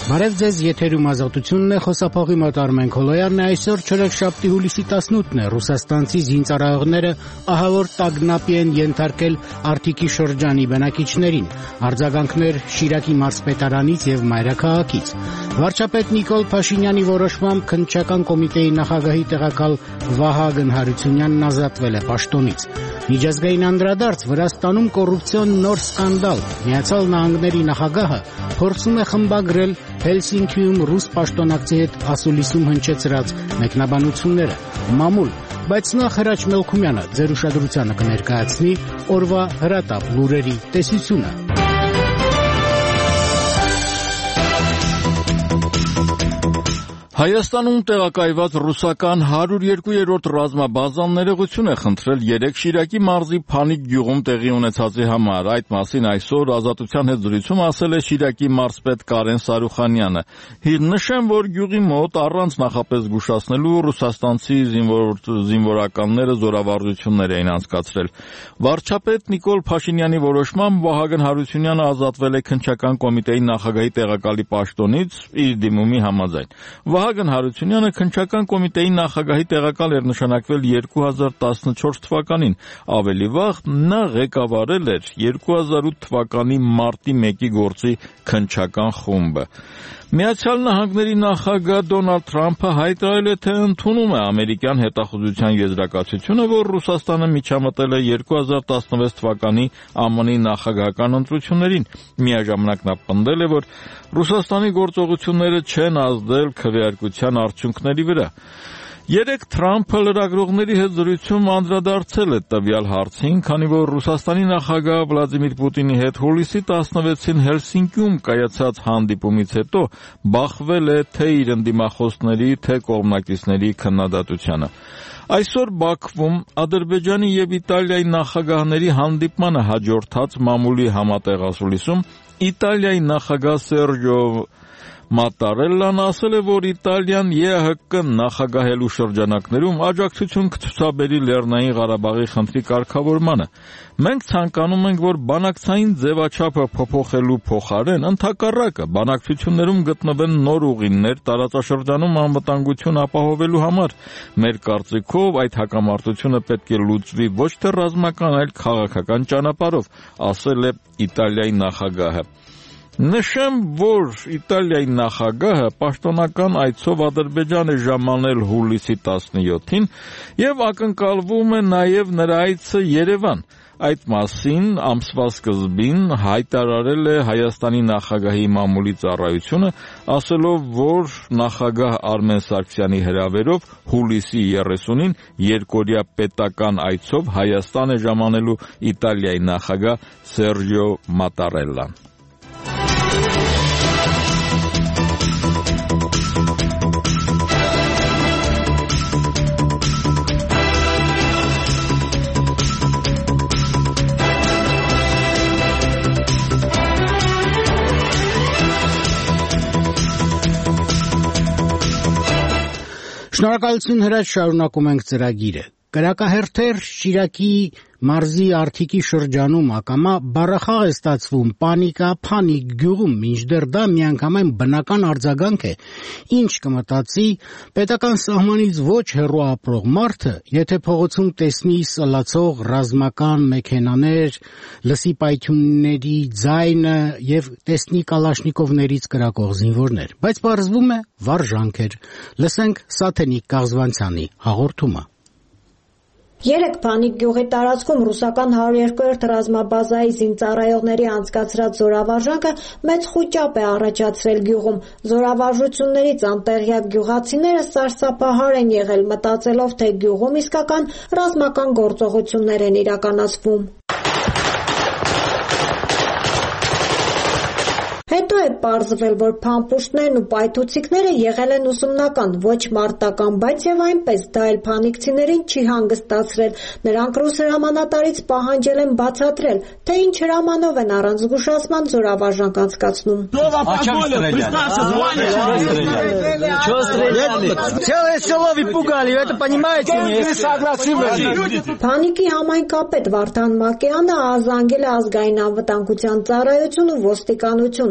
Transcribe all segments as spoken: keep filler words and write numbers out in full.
Բարև ձեզ, եթերում ազատությունն է, խոսափողի մոտ Արմեն Քոլոյանն է, այսօր չորեքշաբթի հուլիսի տասնութն է, ռուսաստանցի զինծառայողները ահավոր տագնապի են ենթարկել Արտիկի շրջանի բնակիչներին, արձագանքներ Շիրակի մարզպետարանից եւ մայրաքաղաքից։ Վարչապետ Նիկոլ Փաշինյանի որոշմամբ քննչական կոմիտեի նախագահի տեղակալ Վահագն Հարությունյանն ազատվել է պաշտոնից։ Միջազգային անդրադարձ Վրաստանում կոռուպցիոն նոր սկանդալ, Միացյալ Նահանգների նախագահը փորձում է խմբագրել Հելսինկիում ռուս պաշտոնակցի հետ ասուլիսում հնչեցրած մեկնաբանությունները, մամուլ, բայց նախ Հրաչ Մելքումյանը ձեր ուշադրությանը կներկայացնի օրվա հրատապ լուրերի տեսությունը։ Հայաստանում տեղակայված ռուսական հարյուր երկու-րդ ռազմաբազան ներողություն է խնդրել երեկ Շիրակի մարզի Փանիկ գյուղում տեղի ունեցածի համար։ Այդ մասին այսօր Ազատության հետ զրույցում ասել է Շիրակի մարզպետ Կարեն Սարուխանյանը։ Նշեմ, որ գյուղի մոտ առանց նախապես զգուշացնելու ռուսաստանցի զինվոր, զինվորականները զորավարժություններ էին անցկացրել։ Վարչապետ Նիկոլ Փաշինյանի որոշմամբ Վահագն Հարությունյանը ազատվել է քննչական կոմիտեի նախագահի տեղակալի պաշտոնից իր դիմումի համաձայն։ Վահագն Հարությունյանը քննչական կոմիտեի նախագահի տեղակալ էր նշանակվել երկու հազար տասնչորս թվականին, ավելի վաղ նա ղեկավարել էր երկու հազար ութ թվականի մարտի մեկի գործի քննչական խումբը։ Միացյալ Նահանգների նախագահ Դոնալդ Թրամփը հայտարարել է, թե ընդունում է ամերիկյան հետախուզության եզրակացությունը, որ Ռուսաստանը միջամտել է երկու հազար տասնվեց թվականի ԱՄՆ-ի նախագահական ընտրություններին։ Միաժամանակ նա պնդել է, որ Ռուսաստանի գործողությունները չեն ազդել քվեարկության արդյունքների վրա։ Երեկ Թրամփը լրագրողների հետ զրույցում անդրադարձել է տվյալ հարցին, քանի որ Ռուսաստանի նախագահ Վլադիմիր Պուտինի հետ հուլիսի տասնվեցին Հելսինկիում կայացած հանդիպումից հետո բախվել է թե իր ընդդիմախոսների, թե կողմնակիցների քննադատությանը։ Այսօր Բաքվում Ադրբեջանի եւ Իտալիայի նախագահների հանդիպմանը հաջորդած մամուլի համատեղ ասուլիսում Իտալիայի նախագահ Սերջո Մատարելլան ասել է, որ Իտալիան Է Հ Կ նախագահելու շրջանակներում աջակցություն կցուցաբերի Լեռնային Ղարաբաղի խնդրի կարգավորմանը։ Մենք ցանկանում ենք, որ բանակցային ձևաչափը փոփոխելու փոխարեն ընդհակառակը բանակցություններում գտնվեն նոր ուղիներ տարածաշրջանում անվտանգություն ապահովելու համար։ Մեր կարծիքով այդ հակամարտությունը պետք է լուծվի ոչ թե ռազմական, այլ քաղաքական ճանապարհով, ասել է Իտալիայի նախագահը։ Նշեմ, որ Իտալիայի նախագահը պաշտոնական այցով Ադրբեջան է ժամանել հուլիսի տասնյոթին եւ ակնկալվում է նաեւ նրա այցը Երևան։ Այդ մասին ամսվա սկզբին հայտարարել է Հայաստանի նախագահի մամուլի ծառայությունը, ասելով, որ նախագահ Արմեն Սարգսյանի հրավերով հուլիսի երեսունին երկօրյա պետական այցով Հայաստան է ժամանելու Իտալիայի նախագահ Սերջո Մատարելլան։ Շնորհակալություն Հրաչ, շարունակում ենք ծրագիրը։ Կրակահերթեր Շիրակի մարզի Արտիկի շրջանում ակամա բառախաղ է ստացվում Պանիկա Փանիկ գյուղում, մինչդեռ դա միանգամայն բնական արձագանք է, ինչ կմտածի պետական սահմանից ոչ հեռու ապրող մարդը, եթե փողոցում տեսնի սլացող ռազմական մեքենաներ, լսի պայթյունների ձայնը եւ տեսնի կալաշնիկովներից կրակող զինվորներ, բայց պարզվում է վարժանք էր։ Լսենք Սաթենիկ Կաղզվանցյանի հաղորդումը։ Երեկ Փանիկ գյուղի տարածքում ռուսական հարյուր երկու-րդ ռազմաբազայի զինծառայողների անցկացրած զորավարժանքը մեծ խուճապ է առաջացրել գյուղում։ Զորավարժություններից անտեղյակ գյուղացիները սարսափահար են եղել, մտածելով, թե գյուղում իսկական ռազմական գործողություններ են իրականացվում։ Հետո է պարզվել, որ փամփուշտներն ու պայթուցիկները եղել են ուսումնական, ոչ մարտական, բայց եւ այնպես դա էլ փանիկցիներին չի հանգստացրել։ Նրանք ռուս հրամանատարից պահանջել են բացատրել, թե ինչ հրամանով են առանց զգուշացման զորավարժանք անցկացնում։ Փանիկի համայնքապետ Վարդան Մակեյանը ազանգել է ազգային անվտանգության ծառայություն ու ոստիկանություն։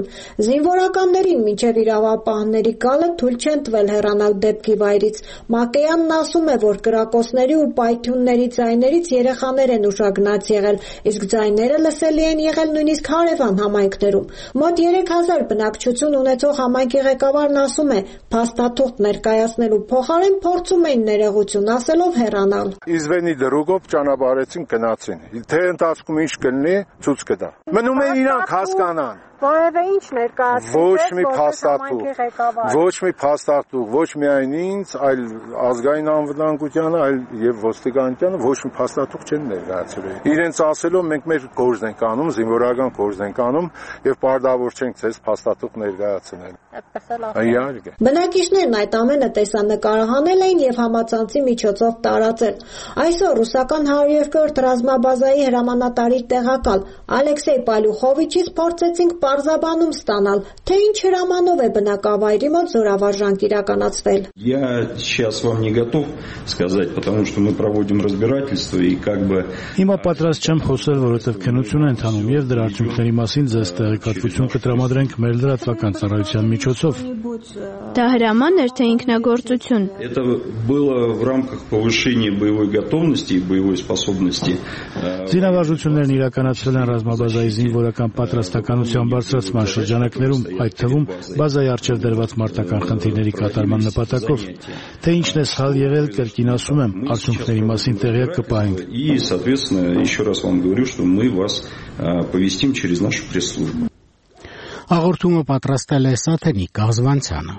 Զինվորականներին մինչև իրավապահների գալը թույլ չեն տվել հեռանալ դեպքի վայրից։ Մակեյանն ասում է, որ կրակոցների ու պայթյունների ձայներից երեխաներ են ուշագնաց եղել, իսկ ձայները լսելի են եղել նույնիսկ հարևան համայնքներում։ Մոտ երեք հազար բնակչություն ունեցող համայնքի ղեկավարն ասում է, փաստաթուղթ ներկայացնելու փոխարեն փորձում էին ներողություն ասելով հեռանալ։ Իզվենի դրուգով ճանապարհեցին գնացին։ Թե ընթացքում ինչ կլինի, ցույց կտա։ Մնում են իրանք հասկանան։ Որևէ ինչ ներկայացրել ոչ մի փաստաթուղթ, ոչ մի փաստաթուղթ, ոչ միայն ինձ, այլ ազգային անվտանգությանը, այլ եւ ոստիկանությանը ոչ մի փաստաթուղթ չեն ներկայացրել։ Իրենց ասելով մենք մեր գործն ենք անում, զինվորական գործն ենք անում եւ պարտավոր չենք ցես փաստաթուղթ ներկայացնել։ Իհարկե։ Բնակիչներն այդ ամենը տեսանկարահանել էին եւ համացանցի միջոցով տարածել։ Այսօր ռուսական հարյուր երկրորդ ռազմաբազայի հրամանատարի տեղակալ Ալեքսեյ Պալյուխովիչից փորձեցինք պարզաբանում ստանալ, թե ինչ հրամանով է բնակավայրի մոտ զորավարժանք իրականացվել։ Я сейчас вам не готов сказать, потому что мы проводим разбирательство и как бы Հիմա պատրաստ չեմ խոսել, որովհետև քննություն է ընթանում եւ дրա արդյունքների մասին ձեզ տեղեկատվություն կտրամադրենք մեր լրատվական ծառայության միջոցով։ Դա հրաման էր, թե ինքնագործություն։ Это было в рамках повышения боевой готовности и боевой способности. Զինավարժություններն իրականացվել են ռազմաբազայի զինվորական պատրաստականության բարձրացման շրջանակներում, այդ թվում բազայի առջև դրված մարտական խնդիրների կատարման նպատակով։ Թե ինչն է սխալ եղել, կրկին ասում եմ, արդյունքների մասին տեղյակ կպահենք։ И, соответственно, еще раз вам говорю, что мы вас повестим через нашу пресс-службу. Հաղորդումը պատրաստել է Սաթենիկ Կազվանցյանը։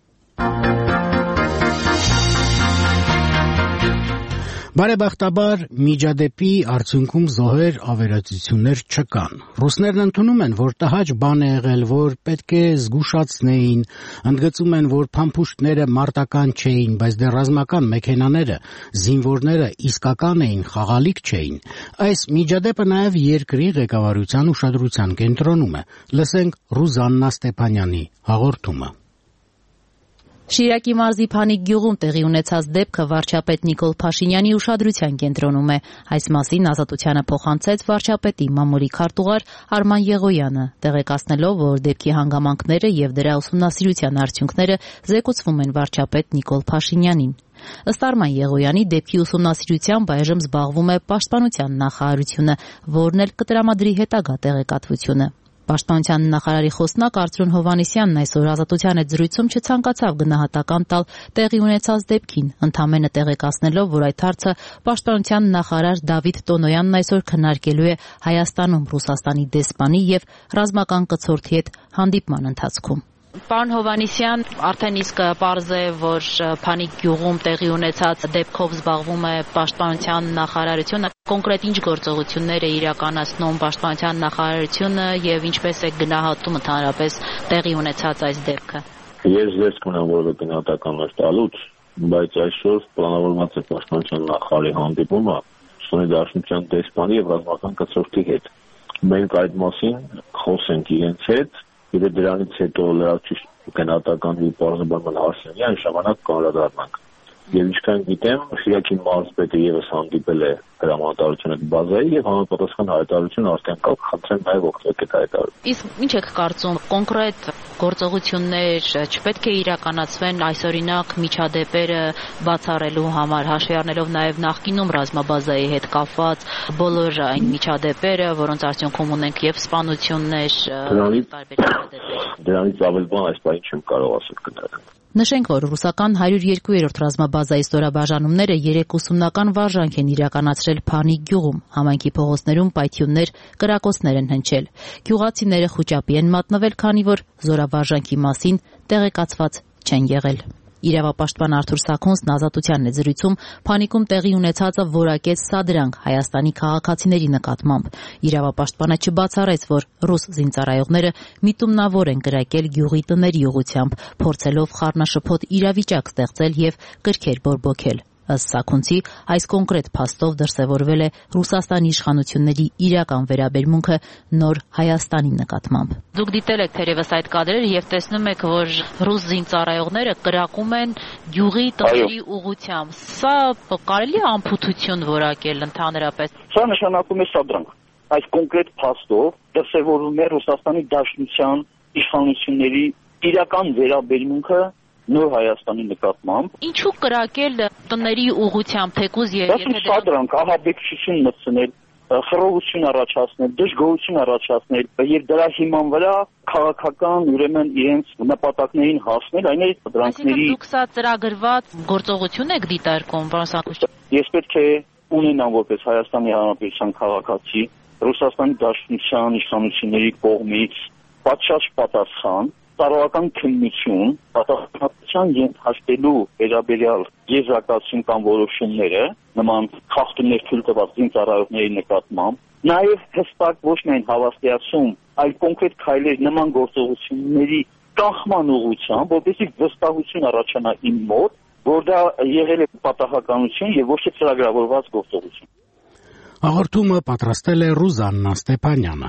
Բարեբախտաբար միջադեպի արդյունքում զոհեր ավերածություններ չկան։ Ռուսներն ընդունում են, որ տհաճ բան է եղել, որ պետք է զգուշացնեին, ընդգծում են, որ փամփուշտները մարտական չէին, բայց դեռ ռազմական մեքենաները, զինվորները իսկական էին, խաղալիք չէին։ Այս միջադեպը նաև երկրի ղեկավարության ուշադրության կենտրոնում է։ Լսենք Ռուզաննա Ստեփանյանի հաղորդումը։ Շիրակի մարզի Փանիկ գյուղում տեղի ունեցած դեպքը վարչապետ Նիկոլ Փաշինյանի ուշադրության կենտրոնում է։ Այս մասին Ազատությանը փոխանցեց վարչապետի մամուլի քարտուղար Արման Եղոյանը, տեղեկացնելով, որ դեպքի հանգամանքները եւ դրա ուսումնասիրության արդյունքները զեկուցվում են վարչապետ Նիկոլ Փաշինյանին։ Ըստ Արման Եղոյանի, դեպքի ուսումնասիրությամբ այժմ զբաղվում է Պաշտպանության նախարարությունը, որն էլ կտրամադրի հետագա տեղեկատվությունը։ Պաշտպանության նախարարի խոսնակ Արծրուն Հովհաննիսյանն այսօր Ազատության հետ զրույցում չցանկացավ գնահատական տալ տեղի ունեցած դեպքին, ընդամենը տեղեկացնելով, որ այդ հարցը Պաշտպանության նախարար Դավիթ Տոնոյանն այսօր քննարկելու է Հայաստանում Ռուսաստանի դեսպանի եւ ռազմական կցորդի հետ հանդիպման ընթացքում։ Պարոն Հովհաննիսյան, արդեն իսկ պարզ է, որ Փանիկ գյուղում տեղի ունեցած դեպքով զբաղվում է Պաշտպանության նախարարությունը։ Կոնկրետ ինչ գործողություններ է իրականացնում Պաշտպանության նախարարությունը եւ ինչպես է գնահատում ընդհանրապես տեղի ունեցած այս դեպքը։ Ես ձեզ կունեմ որևէ գնահատական տալուց, բայց այսօր պլանավորված է Պաշտպանության նախարարի հանդիպումը Սոնի Դաշնության դեսպանի եւ ռազմական կցորդի հետ։ Մենք այդ մասին խոսենք իրենց հետ։ Եվ դրանից հետո լրացուցիչ գնահատական ու բարձրաբանման հարցերի այն ժամանակ կանդրադառնանք։ Եվ ինչքան գիտեմ, Շիրակի մարզպետը եւս հանդիպել է հրամանատարության հետ բազայի եւ համապատասխան հայտարարություն արդեն կա, խնդրեմ նաեւ օգտվեք այդ հայտարարությունից։ Իսկ ինչ եք կարծում, կոնկրետ գործողություններ չպետք է իրականացվեն այսօրինակ միջադեպերը բացառելու համար, հաշվի առնելով նաեւ նախկինում ռազմաբազայի հետ կապված բոլոր այն միջադեպերը, որոնց արդյունքում ունենք եւ սպանություններ, դրանից ավել բան այս բանի չեմ կարող ասել կներել։ Նշենք, որ ռուսական հարյուր երկրորդ ռազմաբազայի ստորաբաժանումները երեք ուսումնական վարժանք են իրականացրել Փանիկ գյուղում, համայնքի փողոցներում պայթյուններ, կրակոցներ են հնչել։ Գյուղացիները խուճապի են մատնվել, քանի որ զորավարժանքի մասին տեղեկացված չեն եղել։ Իրավապաշտպան Արթուր Սաքունցն Ազատությանն է զրույցում Փանիկում տեղի ունեցածը որակեց սադրանք Հայաստանի քաղաքացիների նկատմամբ։ Իրավապաշտպանը չբացառեց, որ ռուս զինծառայողները միտումնավոր են կրակել գյուղի տների ուղղությամբ, փորձելով խառնաշփոթ իրավիճակ ստեղծել եւ կրքեր բորբոքել։ Ըստ Սաքունցի, այս կոնկրետ փաստով դրսևորվել է Ռուսաստանի իշխանությունների իրական վերաբերմունքը նոր Հայաստանի նկատմամբ։ Դուք դիտել եք թերևս այդ կադրերը եւ տեսնում եք, որ ռուս զինծառայողները կրակում են գյուղի տների ուղղությամբ։ Սա կարելի է անփութություն որակել ընդհանրապես։ Սա նշանակում է սադրանք։ Այս կոնկրետ փաստով դրսևորվում է Ռուսաստանի Դաշնության իշխանությունների իրական վերաբերմունքը նոր Հայաստանի նկատմամբ։ Ինչու կրակել տների ուղղությամբ թեկուզ եթե դրանք ահաբեկչություն մտցնել, խռովություն առաջացնել, դժգոհություն առաջացնել եւ դրա հիման վրա քաղաքական ուրեմն իրենց նպատակներին հասնել, այն է դրանքների դուք սա ծրագրված գործողություն եք դիտարկում, պարոն Սարգսյան։ Ես պետք է ունենամ որպես Հայաստանի Հանրապետության քաղաքացի Ռուսաստանի Դաշնության իշխանությունների կողմից պատշաճ պատասխան, տարողական քննություն, պատասխանատվության ենթարկելու վերաբերյալ եզրակացություն կամ որոշումները նման խախտումներ թույլ տված զինծառայողների նկատմամբ, նաև հստակ ոչ միայն հավաստիացում, այլ կոնկրետ քայլեր նման գործողությունների կանխման ուղղությամբ, որպեսզի վստահություն առաջանա իմ մոտ, որ դա եղել է պատահականություն եւ ոչ թե ծրագրավորված գործողություն։ Հաղորդումը պատրաստել է Ռուզաննա Ստեփանյանը։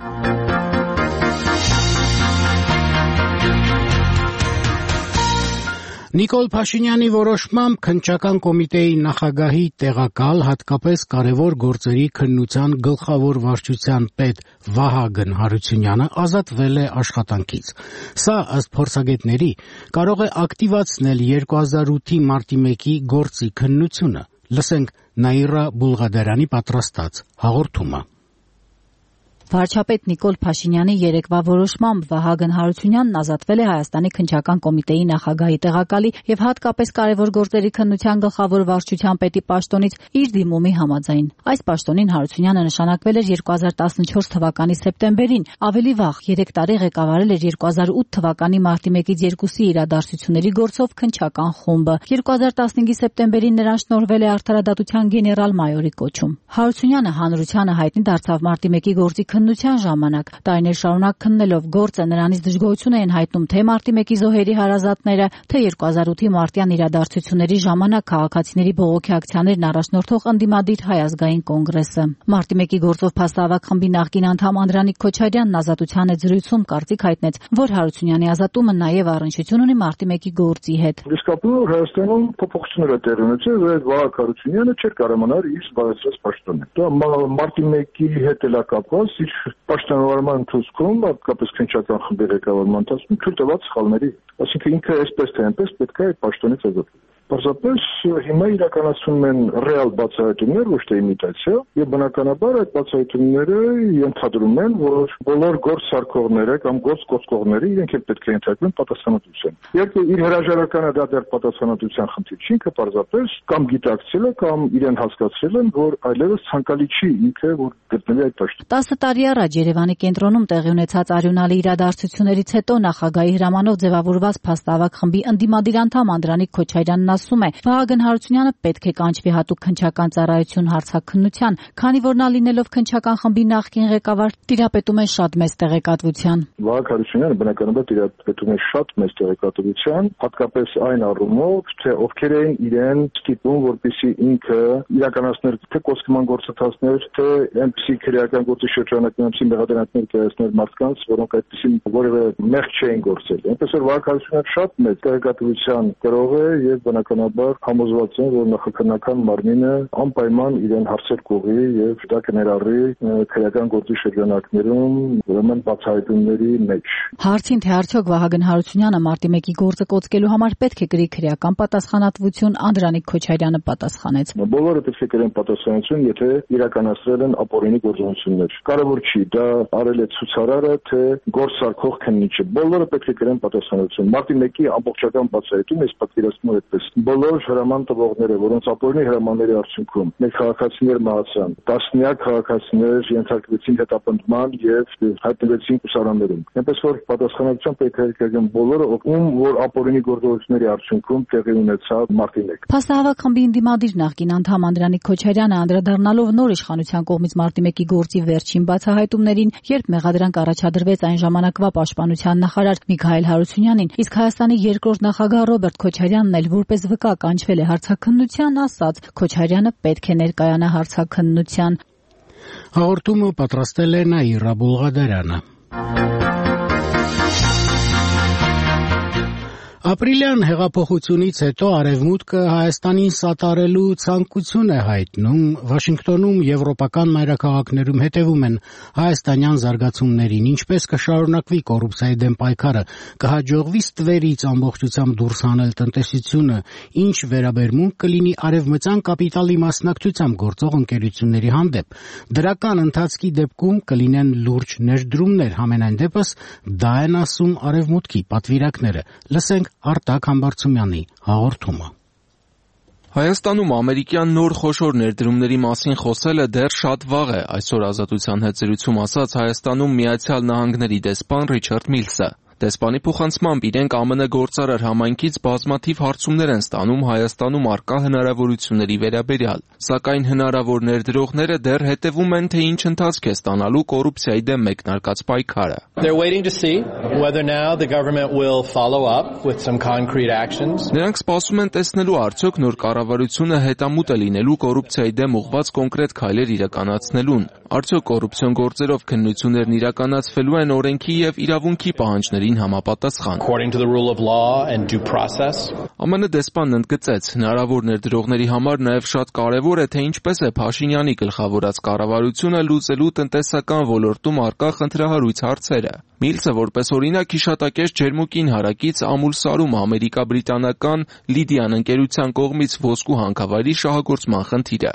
Նիկոլ Փաշինյանի որոշմամբ քննչական կոմիտեի նախագահի տեղակալ, հատկապես կարևոր գործերի քննության գլխավոր վարչության պետ Վահագն Հարությունյանը ազատվել է աշխատանքից։ Սա, ըստ փորձագետների, կարող է ակտիվացնել երկու հազար ութի մարտի մեկի գործի քննությունը։ Լսենք Նաիրա Բուլղադարյանի պատրաստած հաղորդումը։ Վարչապետ Նիկոլ Փաշինյանի երեկվա որոշմամբ Վահագն Հարությունյանն ազատվել է Հայաստանի քննչական կոմիտեի նախագահի տեղակալի եւ հատկապես կարևոր գործերի քննության գլխավոր վարչության պետի պաշտոնից իր դիմումի համաձայն։ Այս պաշտոնին Հարությունյանը նշանակվել էր երկու հազար տասնչորս թվականի սեպտեմբերին, ավելի վաղ երեք տարի ղեկավարել էր երկու հազար ութ թվականի մարտի մեկից երկուսի իրադարձությունների գործով քննչական խումբը։ երկու հազար տասնհինգի սեպտեմբերին նրան շնորհվել է արդարադատության գեներալ-մայորի կոչում։ Հարությունյանը հանրությանը հայտնի դարձավ մարտի մեկի գործի քննության ժամանակ, տարիներ շարունակ քննելով գործը, նրանից դժգոհություն էին հայտնում թե մարտի մեկի զոհերի հարազատները, թե երկու հազար ութի մարտյան իրադարձությունների ժամանակ քաղաքացիների բողոքի ակցիաներն առաջնորդող ընդդիմադիր Հայ ազգային կոնգրեսը։ Մարտի մեկի գործով փաստահավաք խմբի նախկին անդամ Անդրանիկ Քոչարյանն ազատության հետ զրույցում կարծիք հայտնեց, որ Հարությունյանի ազատումը նաև առնչություն ունի մարտի մեկի գործի հետ։ Իսկապես Հայաստանում փոփոխություններ տեղի ունեցել, որ Վահագն Հարությունյանը չէր կարողանալ իր զբաղեցրած պաշտոնը։ Դա մարտի մեկի հետ էլ կապված իր պաշտոնավարման ընթացքում, հատկապես քննչական խմբի ղեկավարման ընթացքում թույլ տված սխալների, այսինքն ինքը այսպես թե այնպես պետք է այդ պաշտոնից ազատվել։ Պարզապես հիմա իրականացվում են ռեալ բացահայտումներ, ոչ թե իմիտացիա, եւ բնականաբար այդ բացահայտումները ենթադրում են, որ բոլոր գործ սարքողները կամ գործ կոծկողները իրենք էլ պետք է ենթարկվեն պատասխանատվության։ Եթե իր հրաժարականը դա դեռ պատասխանատվության խնդիր չի, ինքը պարզապես կամ գիտակցել է կամ իրեն հասկացրել են, որ այլևս ցանկալի չի ինքը, որ գտնվի այդ պաշտոնում։ տասը տարի առաջ Երևանի կենտրոնում տեղի ունեցած արյունալի իրադարձություններից հետո նախագահի հրամանով ձևավորված փաստահավաք խմբի ընդդիմադիր անդամ Անդրանիկ Քոչարյանն ասում է, Վահագն Հարությունյանը պետք է կանչվի հատուկ քննչական ծառայություն հարցաքննության, քանի որ նա լինելով քննչական խմբի նախկին ղեկավար տիրապետում է շատ մեծ տեղեկատվության։ Վահագն Հարությունյանը բնականաբար տիրապետում է շատ մեծ տեղեկատվության, հատկապես այն առումով, թե ովքեր են իրեն ստիպում, որպեսզի ինքը իրականացներ թե կոստկման գործընթացներ, թե այնպիսի քրեական գործի շրջանակներում այնպիսի մեղադրանքներ կայացներ մարդկանց, որոնք այդպիսի որևէ մեղք չէին գործել։ Այնպես որ Վահագն Հարությունյանը շատ մեծ տեղեկատվության կրող է եւ բնականաբար համոզված են, որ նախաքննական մարմինը անպայման իրեն հարցեր կուղղի եւ դա կներառի քրեական գործի շրջանակներում ուրեմն բացահայտումների մեջ։ Հարցին թե արդյոք Վահագն Հարությունյանը մարտի մեկի գործը կոծկելու համար պետք է կրի քրեական պատասխանատվություն, Անդրանիկ Քոչարյանը պատասխանեց։ Բոլորը պետք է կրեն պատասխանատվություն, եթե իրականացրել են ապօրինի գործողություններ։ Կարևոր չի դա արել է ցուցարարը, թե գործ սարքող քննիչը։ Բոլորը պետք է կրեն պատասխանատվություն։ Մարտի մեկի ամբողջական բացահայտում էս պատկերացնում այդպես։ Բոլոր հրաման տվողները, որոնց ապօրինի հրամանների արդյունքում մեր քաղաքացիներ մահացան, տասնյակ քաղաքացիներ ենթարկվեցին հետապնդման եւ հայտնվեցին կուսարաններում։ Այնպես որ պատասխանատվության պետք է կրեն բոլորը, ում որ ապօրինի գործողությունների արդյունքում տեղի ունեցավ մարտի մեկ։ Փաստահավաք խմբի ընդդիմադիր նախկին անդամ Անդրանիկ Քոչարյանը անդրադառնալով նոր իշխանության կողմից մարտի մեկի գործի վերջին բացահայտումներին, երբ մեղադրանք առաջադրվեց այն ժամանակվա պաշտպանության նախարար Միքայել Հարությունյանին, իսկ Հայաստանի երկրորդ նախագահ Ռոբերտ Քոչարյանն էլ որպես վկա կանչվել է հարցաքննության, ասաց Քոչարյանը պետք է ներկայանա հարցաքննության։ Հաղորդումը պատրաստել է Նաիրա Բուլղադարյանը։ Ապրիլյան հեղափոխությունից հետո Արևմուտքը Հայաստանին սատարելու ցանկություն է հայտնում։ Վաշինգտոնում եվրոպական մայրաքաղաքներում հետևում են հայաստանյան զարգացումներին, ինչպես կշարունակվի կոռուպցիայի դեմ պայքարը, կհաջողվի ստվերից ամբողջությամբ դուրս հանել տնտեսությունը, ինչ վերաբերմունք կլինի արևմտյան կապիտալի մասնակցությամբ գործող ընկերությունների հանդեպ։ Դրական ընթացքի դեպքում կլինեն լուրջ ներդրումներ, համենայն դեպս դա են ասում Արևմուտքի պատվիրակները։ Լսենք Արտակ Համբարձումյանի հաղորդումը։ Հայաստանում ամերիկյան նոր խոշոր ներդրումների մասին խոսելը դեռ շատ վաղ է, այսօր Ազատության հետ զրույցում ասաց Հայաստանում Միացյալ Նահանգների դեսպան Ռիչարդ Միլսը։ Դեսպանի փոխանցմամբ իրենք ԱՄՆ գործարար համայնքից բազմաթիվ հարցումներ են ստանում Հայաստանում առկա հնարավորությունների վերաբերյալ, սակայն հնարավոր ներդրողները դեռ հետևում են, թե ինչ ընթացք է ստանալու կոռուպցիայի դեմ մեկնարկած պայքարը։ Նրանք սպասում են տեսնելու արդյոք նոր կառավարությունը հետամուտ է լինելու կոռուպցիայի դեմ ուղղված կոնկրետ քայլեր իրականացնելուն, արդյոք կոռուպցիոն գործերով քննություններն իրականացվելու են օրենքի եւ իրավունքի պահանջներին համապատասխան։ ԱՄՆ դեսպանն ընդգծեց, հնարավոր ներդրողների համար նաև շատ կարևոր է, թե ինչպես է Փաշինյանի գլխավորած կառավարությունը լուծելու տնտեսական ոլորտում առկա խնդրահարույց հարցերը։ Միլսը որպես օրինակ հիշատակեց Ջերմուկին հարակից Ամուլսարում ամերիկա-բրիտանական Լիդիան ընկերության կողմից ոսկու հանքավայրի շահագործման խնդիրը։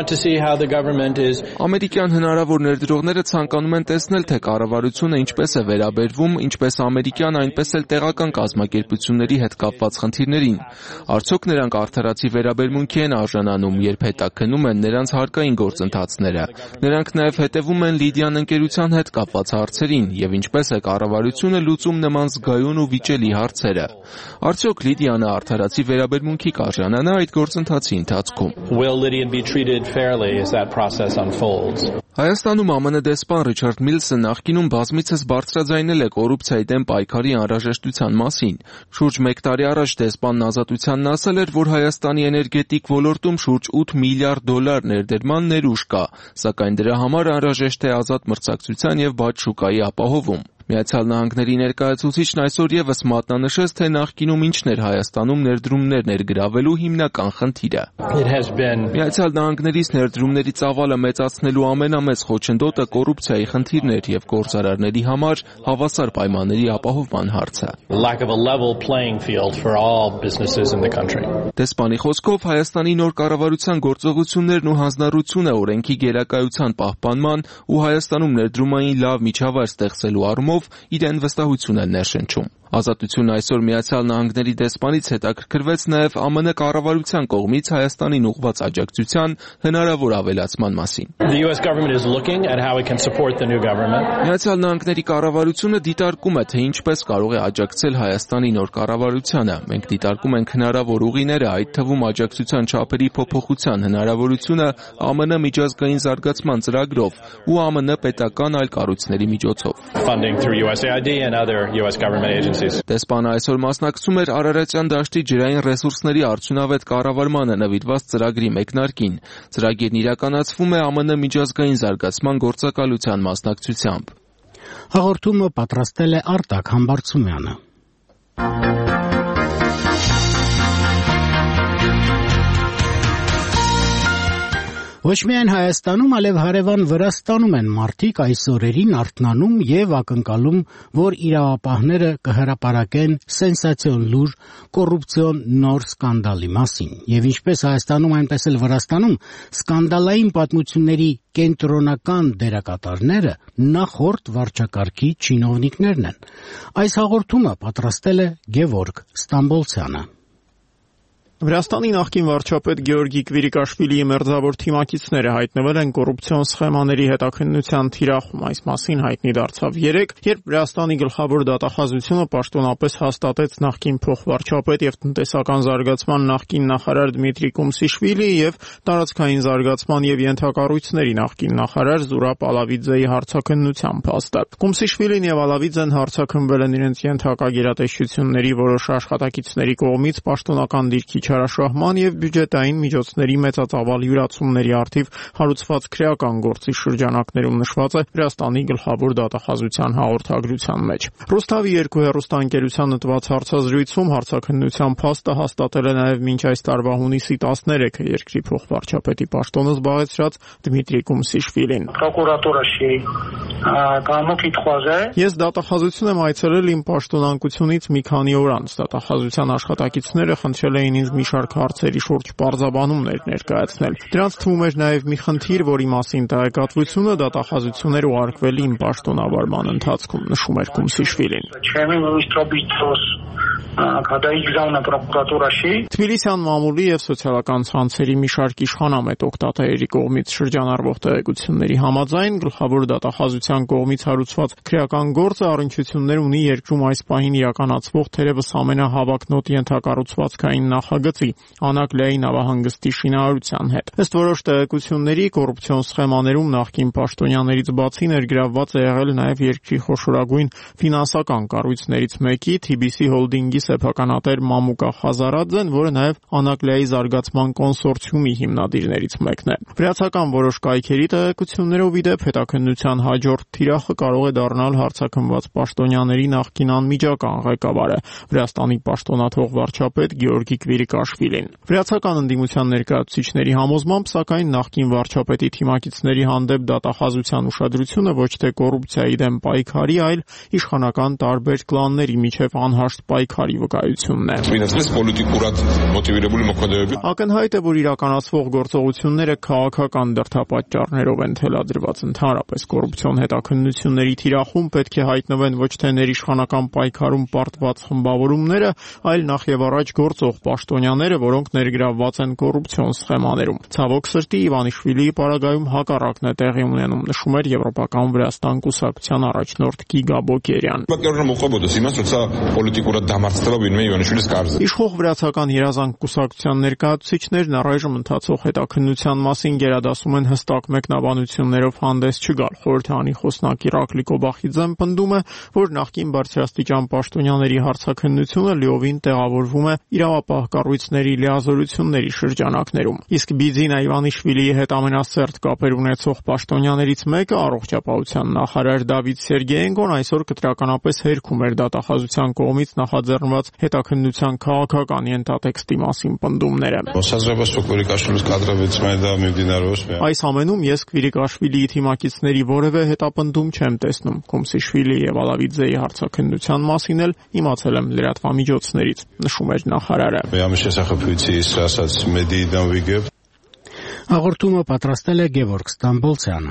Ամերիկյան հնարավոր ներդրողները ցանկանում են տեսնել, թե կառավարությունը ինչպես է վերաբերվում ինչպես ամերիկյան, այնպես էլ տեղական կազմակերպությունների հետ կապված խնդիրներին։ Արդյոք նրանք արդարացի վերաբերմունքի են արժանանում, երբ հետաքննում են նրանց հարկային գործընթացները։ Նրանք նաև հետևում են Լիդիան ընկերության հետ կապված հարցերին եւ ինչպես է կառավարությունը լուծում նման զգայուն ու վիճելի հարցերը։ Արդյոք Լիդիանը արդարացի վերաբերմունքի կարժանանա այդ գործընթացի ընթացքում։ Հայաստանում ԱՄՆ դեսպան Ռիչարդ Միլսը նախկինում բազմիցս բարձրաձայնել է կոռուպցիայի դեմ պայքարի անհրաժեշտության մասին։ Շուրջ մեկ տարի առաջ դեսպանն Ազատությանն ասել էր, որ Հայաստանի էներգետիկ ոլորտում շուրջ ութ միլիարդ դոլար ներդրման ներուժ կա, սակայն դրա համար անհրաժեշտ է ազատ մրցակցության եւ բաց շուկայի ապահովում։ Միացյալ Նահանգների ներկայացուցիչն այսօր եւս մատնանշեց, թե նախկինում ինչն էր Հայաստանում ներդրումներ ներգրավելու հիմնական խնդիրը։ Միացյալ Նահանգներից ներդրումների ծավալը մեծացնելու ամենամեծ խոչընդոտը կոռուպցիայի խնդիրն էր եւ գործարարների համար հավասար պայմանների ապահովման հարցը։ Դեսպանի խոսքով Հայաստանի նոր կառավարության գործողություններն ու հանձնառությունը օրենքի գերակայության պահպանման ու Հայաստանում ներդրումային լավ միջավայր ստեղծելու առումով իրեն վստահություն են ներշնչում։ Ազատությունն այսօր Միացյալ Նահանգների դեսպանից հետաքրքրվեց նաև ԱՄՆ կառավարության կողմից Հայաստանին ուղղված աջակցության հնարավոր ավելացման մասին։ Միացյալ Նահանգների կառավարությունը դիտարկում է, թե ինչպես կարող է աջակցել Հայաստանի նոր կառավարությանը։ Մենք դիտարկում ենք հնարավոր ուղիները, այդ թվում աջակցության չափերի փոփոխության հնարավորությունը ԱՄՆ միջազգային զարգացման ծրագրով ու ԱՄՆ պետական այլ կառույցների միջոցով։ Դեսպանը այսօր մասնակցում էր Արարատյան դաշտի ջրային ռեսուրսների արդյունավետ կառավարմանը նվիրված ծրագրի մեկնարկին։ Ծրագիրն իրականացվում է ԱՄՆ միջազգային զարգացման գործակալության մասնակցությամբ։ Հաղորդումը պատրաստել է Արտակ Համբարձումյանը։ Ոչ միայն Հայաստանում, այլև հարևան Վրաստանում են մարդիկ այս օրերին արթնանում եւ ակնկալում, որ իրավապահները կհրապարակեն սենսացիոն լուր կոռուպցիոն նոր սկանդալի մասին։ Եվ ինչպես Հայաստանում, այնպես էլ Վրաստանում սկանդալային պատմությունների կենտրոնական դերակատարները նախորդ վարչակարգի չինովնիկներն են։ Այս հաղորդումը պատրաստել է Գևորգ Ստամբոլցյանը։ Վրաստանի նախկին վարչապետ Գեորգի Կվիրիկաշվիլիի մերձավոր թիմակիցները հայտնվել են կոռուպցիոն սխեմաների հետաքննության թիրախում։ Այս մասին հայտնի դարձավ երեկ, երբ Վրաստանի գլխավոր դատախազությունը պաշտոնապես հաստատեց նախկին փոխվարչապետ եւ տնտեսական զարգացման նախկին նախարար Դմիտրի Կումսիշվիլիի եւ տարածքային զարգացման եւ ենթակառույցների նախկին նախարար Զուրաբ Ալավիձեի հարցաքննության փաստը։ Կումսիշվիլին եւ Ալավիձեն հարցաքննվել են իրենց ենթակա գերատեսչությունների որոշ աշխատակիցների կողմից պաշտոնական դիրքի չարաշահման եւ բյուջետային միջոցների մեծածավալ յուրացումների առթիվ հարուցված քրեական գործի շրջանակներում նշված է Վրաստանի գլխավոր դատախազության հաղորդագրության մեջ։ Ռուսթավի երկու հեռուստաընկերությանը տված հարցազրույցում հարցաքննության փաստը հաստատել է նաեւ մինչ այս տարվա հունիսի տասներեքը երկրի փոխվարչապետի պաշտոնը զբաղեցրած Դմիտրի Կումսիշվիլին։ Ես դատախազություն եմ այցելել իմ պաշտոնանկությունից մի քանի օր անց։ Դատախազության աշխատակիցները խնդրել էին ինձ մի շարք հարցերի շուրջ պարզաբանումներ ներկայացնել։ Դրանց թվում էր նաև մի խնդիր, որի մասին տեղեկատվությունը դատախազություններ ուղարկվել իմ պաշտոնավարման ընթացքում, նշում էր Կումսիշվիլին։ Թբիլիսյան մամուլի եւ սոցիալական ցանցերի մի շարք իշխանամետ օգտատերերի կողմից շրջանառվող տեղեկությունների համաձայն գլխավոր դատախազության կողմից հարուցված քրեական գործը առնչություններ ունի երկրում այս պահին իրականացվող թերևս ամենահավակնոտ ենթակառուցվածքային նախագծի Անակլիայի նավահանգստի շինարարության հետ։ Ըստ որոշ տեղեկությունների կոռուպցիոն սխեմաներում նախկին պաշտոնյաներից բացի ներգրավված է եղել նաև երկրի խոշորագույն ֆինանսական կառույցներից մեկի Թի Բի Սի հոլդինգի սեփականատեր Մամուկա Խազարաձեն, որը նաև Անակլիայի զարգացման կոնսորցիումի հիմնադիրներից մեկն է։ Վրացական որոշ կայքերի տեղեկություններով ի դեպ հետաքննության հաջորդ թիրախը կարող է դառնալ հարցաքննված պաշտոնյաների նախկին անմիջական ղեկավարը Վրաստանի պաշտոնաթող վարչապետ Գեորգի Կվիրիկաշվիլին։ Վրացական ընդդիմության ներկայացուցիչների համոզմամբ, սակայն նախկին վարչապետի թիմակիցների հանդեպ դատախազության ուշադրությունը ոչ թե կոռուպցիայի դեմ պայքարի, այլ իշխանական տարբեր կլանների միջև անհաշտ պայքարի վկայությունն է։ Ակնհայտ է, որ իրականացվող գործողությունները քաղաքական դրդապատճառներով են թելադրված։ Ընդհանրապես կոռուպցիոն հետաքննությունների թիրախում պետք է հայտնվեն ոչ թե ներիշխանական պայքարում պարտված խմբավորումները, այլ նախ եւ առաջ գործող պաշտոնյաները, որոնք ներգրավված են կոռուպցիոն սխեմաներում։ Ցավոք սրտի Իվանիշվիլիի պարագայում հակառակն է տեղի ունենում, նշում էր Եվրոպական Վրաստան կուսակցության առաջնորդ Գիգա Բոկերյան։ Իշխող վրացական երազանք կուսակցության ներկայացուցիչներն առայժմ ընթացող հետաքննության մասին գերադասում են հստակ մեկնաբանություններով հանդես չգալ։ Խորհրդանի խոսնակ Իրակլի Կոբախիձեն պնդում է, որ նախկին բարձրաստիճան պաշտոնյաների հարցաքննությունը լիովին տեղավորվում է իրավապահ կառույցների լիազորությունների շրջանակներում։ Իսկ Բիձինա Իվանիշվիլիի հետ ամենասերտ կապեր ունեցող պաշտոնյաներից մեկը առողջապահության նախարար Դավիթ Սերգեենկոն այսօր կտրականապես հերքում էր դատախազության կողմից նախաձեռնված հետաքննության քաղաքական ենթատեքստի մասին պնդումները։ Այս ամենում ես Կվիրիկաշվիլիի թիմակիցների որևէ հետապնդում չեմ տեսնում։ Կումսիշվիլի եւ Ալավիձեի հարցաքննության մասին էլ իմացել եմ լրատվամիջոցներից, նշում էր նախարարը։ Հաղորդումը պատրաստել է Գևորգ Ստամբոլցյանը։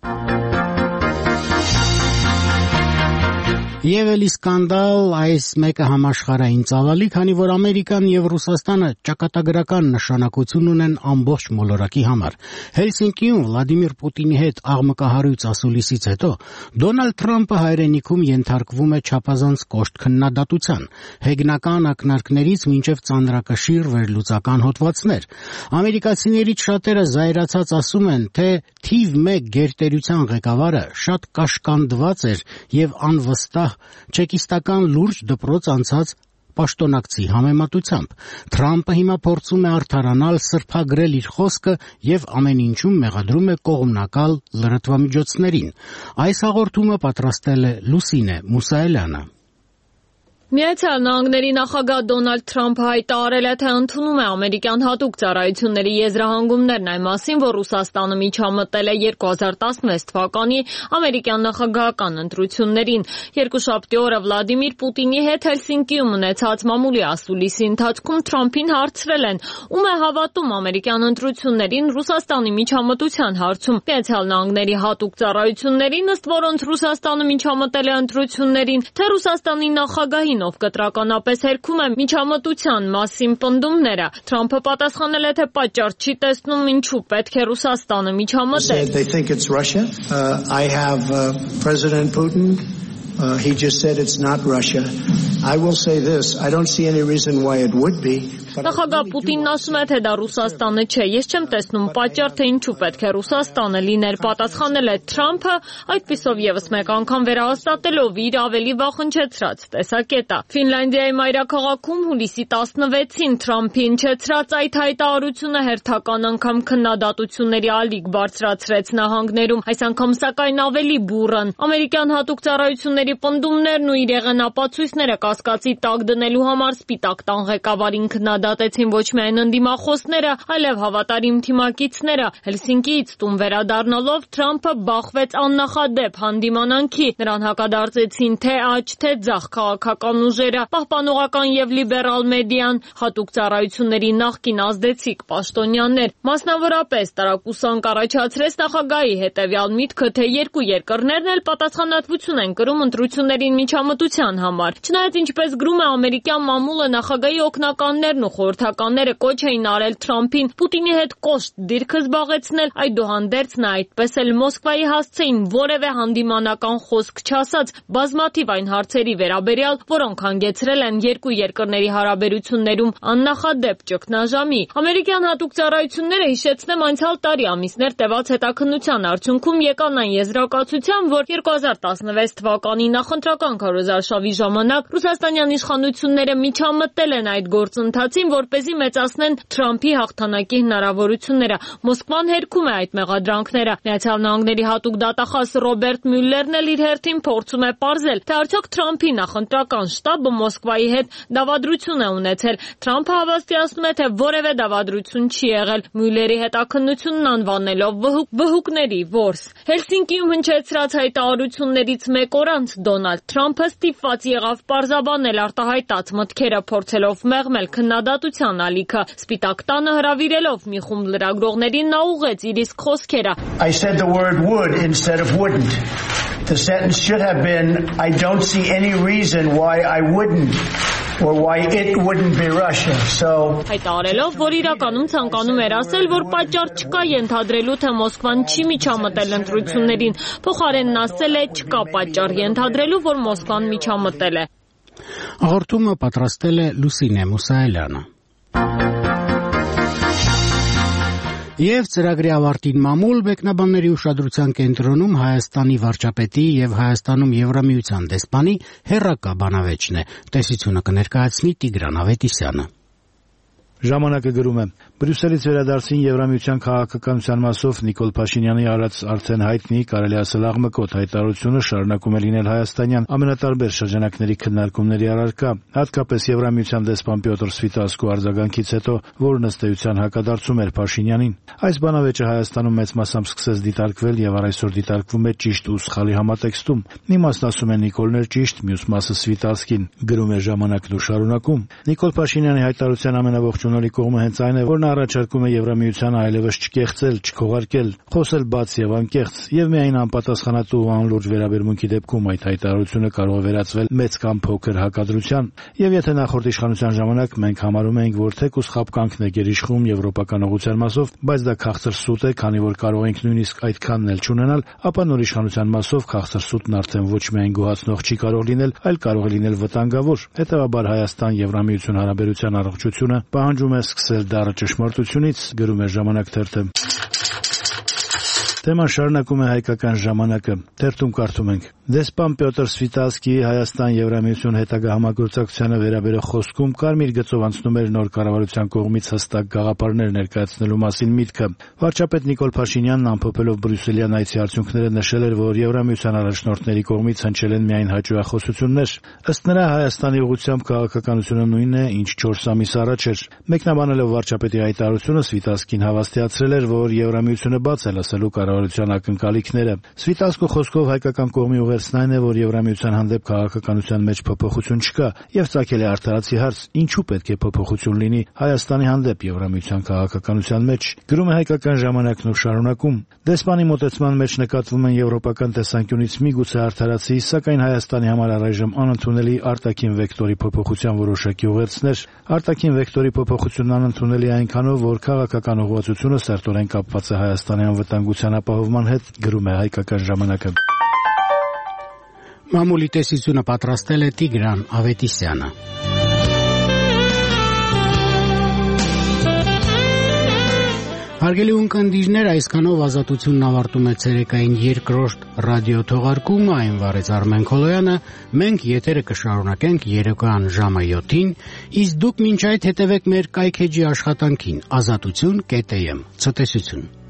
Եվ էլի սկանդալ, այս մեկը համաշխարհային ծավալի, քանի որ Ամերիկան եւ Ռուսաստանը ճակատագրական նշանակություն ունեն ամբողջ մոլորակի համար։ Հելսինկիում Վլադիմիր Պուտինի հետ աղմկահարույց ասուլիսից հետո Դոնալդ Թրամփը հայրենիքում ենթարկվում է չափազանց կոշտ քննադատության, հեգնական ակնարկներից մինչև ծանրակշիռ վերլուծական հոդվածներ։ Ամերիկացիներից շատերը զայրացած ասում են, թե թիվ մեկ գերտերության ղեկավարը շատ կաշկանդված էր եւ անվստահ չեկիստական լուրջ դպրոց անցած պաշտոնակցի համեմատությամբ։ Թրամփը հիմա փորձում է արդարանալ, սրբագրել իր խոսքը եւ ամեն ինչում մեղադրում է կողմնակալ լրատվամիջոցներին։ Այս հաղորդումը պատրաստել է Լուսինե Մուսայելյանը։ Միացյալ Նահանգների նախագահ Դոնալդ Թրամփը հայտարարել է, թե ընդունում է ամերիկյան հատուկ ծառայությունների եզրահանգումներն այն մասին, որ Ռուսաստանը միջամտել է երկու հազար տասնվեց թվականի ամերիկյան նախագահական ընտրություններին։ Երկուշաբթի օրը Վլադիմիր Պուտինի հետ Հելսինկիում ունեցած մամուլի ասուլիսի ընթացքում Թրամփին հարցրել են, ում է հավատում ամերիկյան ընտրություններին Ռուսաստանի միջամտության հարցում։ Միացյալ Նահանգների հատուկ ծառայություններին, ըստ որոնց Ռուսաստանը միջամտել է ընտրություններին, թե Ռուսաստանի նախագահին ով կտրականապես հերքում է միջամտության մասին պնդումները։ Թրամփը պատասխանել է, թե պատճառ չի տեսնում ինչու պետք է Ռուսաստանը միջամտել։ They think it's Russia. Uh, I have uh, President Putin. Uh, he just said it's not Russia. I will say this, I don't see any reason why it would be. Նախագահ Պուտինն ասում է, թե դա Ռուսաստանը չէ։ Ես չեմ տեսնում պատճառ, թե ինչու պետք է Ռուսաստանը լիներ, պատասխանել է Թրամփը, այդպիսով եւս մեկ անգամ վերահաստատելով իր ավելի վախընչեցրած տեսակետը։ Ֆինլանդիայի մայրաքաղաքում հուլիսի տասնվեցին Թրամփի հնչեցրած այդ հայտարարությունը հերթական անգամ քննադատությունների ալիք բարձրացրեց նահանգներում, այս անգամ սակայն ավելի բուռն։ Ամերիկյան հատուկ ծառայությունների պնդումներն ու իր եղանապացույցները կասկածի տակ դնելու համար Սպիտակ տան ղեկավարին քննադատեցին ոչ միայն ընդդիմախոսները, այլև հավատարիմ թիմակիցները։ Հելսինկիից տուն վերադառնալով Թրամփը բախվեց աննախադեպ հանդիմանանքի, նրան հակադարձեցին թե աջ, թե ձախ քաղաքական ուժերը, պահպանողական եւ լիբերալ մեդիան, հատուկ ծառայությունների նախկին ազդեցիկ պաշտոնյաներ։ Մասնավորապես տարակուսանք առաջացրեց նախագահի հետեւյալ միտքը, թե երկու երկրներն էլ պատասխանատվություն են կրում ընտրություններին միջամտության համար։ Չնայած ինչպես գրում է ամերիկյան մամուլը, նախագահի օգնականներն ու խորհրդականները կոչ էին արել Թրամփին Պուտինի հետ կոշտ դիրքը զբաղեցնել, այդուհանդերձ նա այդպես էլ Մոսկվայի հասցեին որևէ հանդիմանական խոսք չասած բազմաթիվ այն հարցերի վերաբերյալ, որոնք հանգեցրել են երկու երկրների հարաբերություններում աննախադեպ ճգնաժամի։ Ամերիկյան հատուկ ծառայությունները, հիշեցնեմ, անցյալ տարի ամիսներ տևած հետաքննության արդյունքում եկան այն եզրակացության, որ երկու հազար տասնվեց թվականի նախընտրական քարոզարշավի ժամանակ ռուսաստանյան իշխանությունները միջամտել են այդ գործընթացին, որպեսզի մեծացնեն Թրամփի հաղթանակի հնարավորությունները։ Մոսկվան հերքում է այդ մեղադրանքները։ Միացյալ Նահանգների հատուկ դատախազ Ռոբերտ Մյուլլերն էլ իր հերթին փորձում է պարզել, թե արդյոք Թրամփի նախընտրական շտաբը Մոսկվայի հետ դավադրություն է ունեցել։ Թրամփը հավաստիացնում է, թե որևէ դավադրություն չի եղել, Մյուլլերի հետաքննությունն անվանելով վհուկ, վհուկների որս։ Հելսինկիում հնչեցրած հայտարարություններից մեկ օր անց Դոնալդ Թրամփը ստիպված եղավ պարզաբանել արտահայտած մտքերը, փորձելով մեղմել քննադատության ալիքը։ Սպիտակ տանը հրավիրելով մի խումբ լրագրողներին նա ուղղեց իր իսկ խոսքերը։ I said the word would instead of wouldn't. The sentence should have been I don't see any reason why I wouldn't or why it wouldn't be Russia. So հայտարարելով, որ իրականում ցանկանում էր ասել, որ պատճառ չկա ենթադրելու, թե Մոսկվան չի միջամտել ընտրություններին, փոխարենն ասել է չկա պատճառ ենթադրելու, որ Մոսկվան միջամտել է։ Հաղորդումը պատրաստել է Լուսինե Մուսայելյանը։ Եվ ծրագրի ավարտին մամուլ մեկնաբանների ուշադրության կենտրոնում Հայաստանի վարչապետի եւ Հայաստանում Եվրամիության դեսպանի հերրակա բանավեճն է։ Տեսությունը կներկայացնի Տիգրան Ավետիսյանը։ Ժամանակը գրում է. Բրյուսելից վերադարձին Եվրամիության քաղաքականության մասով Նիկոլ Փաշինյանի արած արդեն հայտնի, կարելի ասել աղմկոտ հայտարարությունը շարունակում է լինել հայաստանյան ամենատարբեր շրջանակների քննարկումների առարկա, հատկապես Եվրամիության դեսպան Պյոտր Սվիտասկու արձագանքից հետո, որն ըստ էության հակադարձում էր Փաշինյանին։ Այս բանավեճը Հայաստանում մեծ մասամբ սկսեց դիտարկվել եւ առայսօր դիտարկվում է ճիշտ ու սխալի համատեքստում։ Մի մասն ասում է Նիկոլն էր ճիշտ, մյուս մասը Սվիտասկին, գրում է Ժամանակն ու շարունակում։ Նիկոլ Փաշինյանի հայտարարության ամենաողջունալի կողմը հենց այն է, որ նա առաջարկում է Եվրամիությանը այլևս չկեղծել, չքողարկել, խոսել բաց եւ անկեղծ, եւ միայն անպատասխանատու ու անլուրջ վերաբերմունքի դեպքում այդ հայտարարությունը կարող է վերածվել մեծ կամ փոքր հակադրության։ Եվ եթե նախորդ իշխանության ժամանակ մենք համարում էինք, որ թեկուզ խապկանքն է գերիշխում եվրոպական ուղղության մասով, բայց դա քաղցր սուտ է, քանի որ կարող ենք նույնիսկ այդքանն էլ չունենալ, ապա նոր իշխանության մասով քաղցր սուտն արդեն ոչ միայն գոհացնող չի կարող լինել, այլ կարող է լինել վտանգավոր։ Հետևաբար Հայաստան-Եվրամիություն հարաբերության առողջությունը պահանջում է սկսել դառը ճշմարտությունից, գրում է Ժամանակ թերթը։ Թեման շարունակում է Հայկական ժամանակը։ Թերթում կարդում ենք. Դեսպան Պյոտր Սվիտասկիի Հայաստան-Եվրամիություն հետագա համագործակցությանը վերաբերող խոսքում կարմիր գծով անցնում էր նոր կառավարության կողմից հստակ գաղափարներ ներկայացնելու մասին միտքը։ Վարչապետ Նիկոլ Փաշինյանն ամփոփելով բրյուսելյան այցի արդյունքները նշել էր, որ Եվրամիության առաջնորդների կողմից հնչել են միայն հաճույախոսություններ։ Ըստ նրա Հայաստանի ուղղությամբ քաղաքականությունը նույնն է, ինչ չորս ամիս առաջ էր։ Մեկնաբանելով վարչապետի հայտարարությունը, Սվիտասկին հավաստիացրել էր, որ Եվրամիությունը բաց է լսելու կառավարության ակնկալիքները։ Սվիտասկու խոսքով հայկական կողմի ուղերձն այն է, որ Եվրամիության հանդեպ քաղաքականության մեջ փոփոխություն չկա, եւ ցակել է արտարացի հարց. ինչու պետք է փոփոխություն լինի Հայաստանի հանդեպ Եվրամիության քաղաքականության մեջ։ Գրում է Հայկական ժամանակն ու շարունակում. Դեսպանի մոտեցման մեջ նկատվում են եվրոպական տեսանկյունից միգուցե արդարացի, սակայն Հայաստանի համար առայժմ անընդունելի արտաքին վեկտորի փոփոխության որոշակի ուղերձներ։ Արտաքին վեկտորի փոփոխությունն անընդունելի է այնքանով, որ քաղաքական ուղղվածությունը սերտորեն կապված է Հայաստանի անվտանգության ապահովման հետ, գրում է Հայկական ժամանակը։ Մամուլի տեսությունը պատրաստել է Տիգրան Ավետիսյանը։ Հարգելի ունկնդիրներ, այսքանով Ազատությունն ավարտում է ցերեկային երկրորդ ռադիոթողարկումը, այն վարեց Արմեն Քոլոյանը, մենք եթերը կշարունակենք երեկոյան ժամը յոթին, իսկ դուք մինչ այդ հետևեք մեր կայքեջի աշխատանքին ազատություն կետ էմ, ցտեսություն։